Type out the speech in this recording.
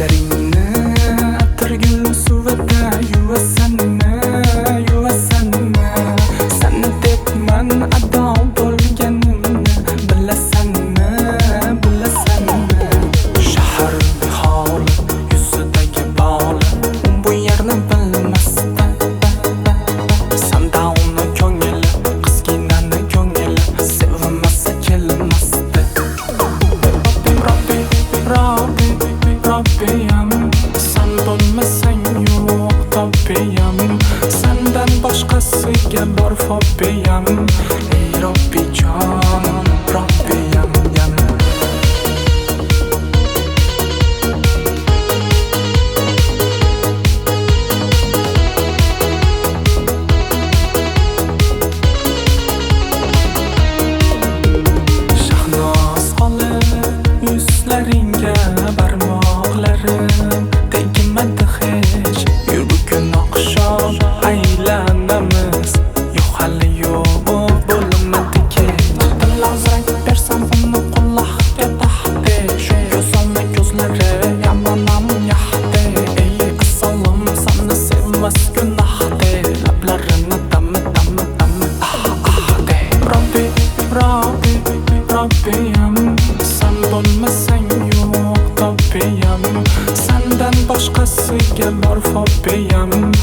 Sochlaringni atirgul suvida yuvasanmi, yuvasanmi? Seni debman ado bo'lganimni bilasanmi, bilasanmi? Shahar holi yuzidagi boli bu yerni bilmasdan sanda uni ko'ngili, qizginani ko'ngili sevmasa kelmasdi. Robbiyam, sen bo'lmasang yo'q tobbiyam, sendan boshqasiga bor fobbiyam. Ey Robbijon, Robbiyam yana. Shahnoz qolib yuzlaringga barmoqlarim tegmadi hech. Yur bugun oqshom aylanamiz, yo'q hali yo'q bo'lmadi kech. Dilozrak bersam uni quloqqa taxti, shu go'zalni ko'zlari yamanam yaxdi. Ey asalom, seni sevmas gunohdi, lablarini tammi de. Robbiyam, sen bo'lmasang yo'q tobbiyam, sendan boshqasiga bor fobbiyam.